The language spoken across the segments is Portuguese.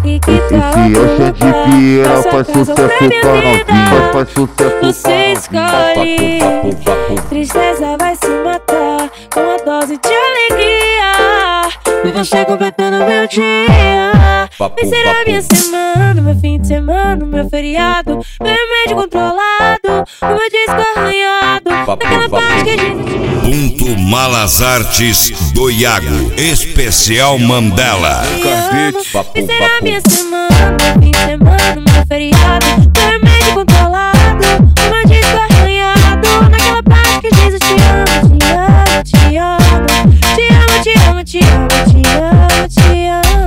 Esse Elcha de Vieira faz sucesso pra novinha, faz sucesso Você escolhe, tristeza vai se matar com uma dose de alegria. E você completando meu dia. Vai ser a minha semana, meu fim de semana, meu feriado, meu remédio controlado, o meu disco arranhado, naquela parte que diz Ponto Malas Artes do Iago, especial Mandela. Vai ser a minha semana, meu fim de semana, meu feriado, meu remédio controlado, o meu disco arranhado, naquela parte que diz eu te amo, te amo, te amo, te amo, te amo, te amo, te amo, te amo.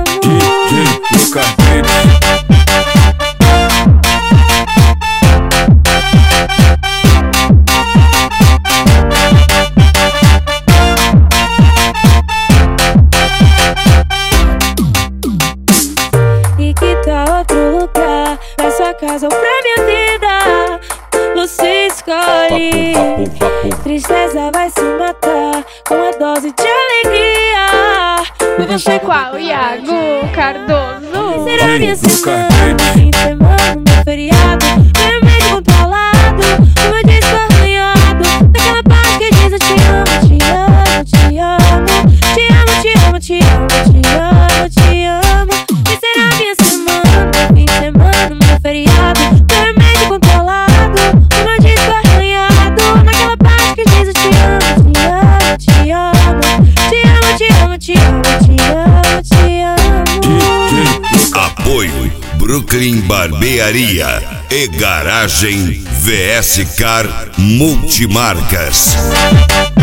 E que tal outro lugar, pra sua casa ou pra minha vida? Você escolhe, tristeza vai se matar com uma dose de alegria. Você qual, Iago Cardoso? Será minha semana, fim de semana, meu feriado, meu remédio controlado, o meu disco arranhado, naquela parte que diz eu te amo, te amo, te amo, te amo, te amo, te amo, te amo, te amo. E será minha semana, fim de semana, meu feriado, meu remédio controlado, o meu disco arranhado, naquela parte que diz eu te amo, te amo, te amo, te amo, te amo, te amo, te amo, te amo. Apoio Brooklyn Barbearia e Garagem VS Car Multimarcas.